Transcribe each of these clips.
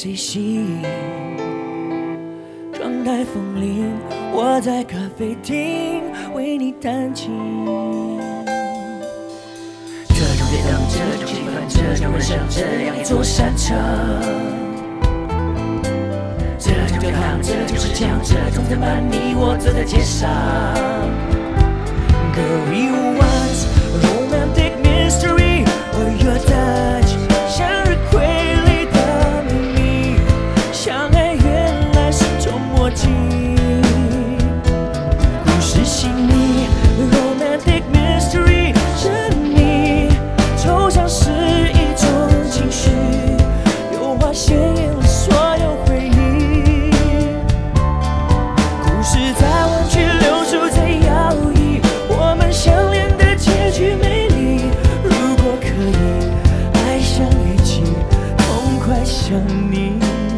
随性，状态风铃，我在咖啡厅为你弹琴。这种跌宕，这种气氛，这种人生，这样一座山城。这种酒堂，这就是墙，这种藤蔓，你我走在街上。Girl, you want romantic mystery, or your touch 向日葵里的秘密，相爱原来是种默契。故事细腻 ，romantic mystery 神秘，抽象是一种情绪，油画鲜艳了所有回忆。故事在弯曲流出，在摇曳，我们相恋的结局美丽。如果可以，爱像雨季，痛快想你。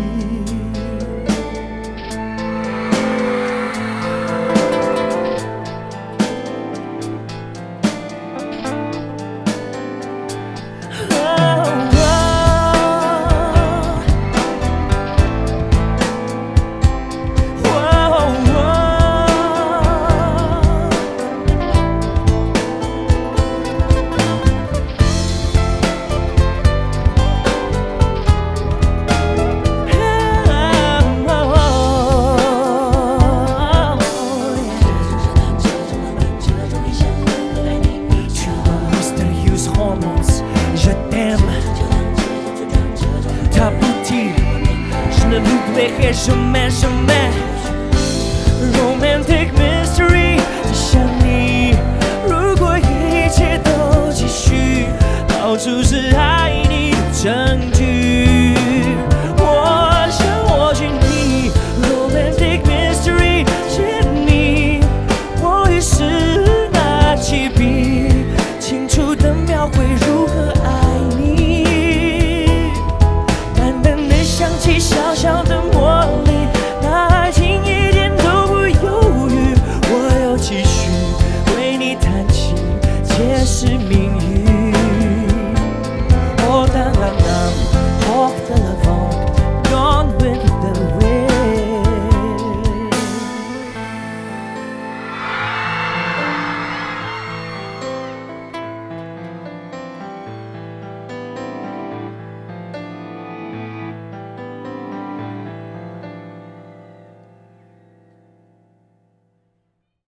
他不提，是那路被黑什么什么 romantic mystery 想你。如果一切都继续，到处是爱你的证据。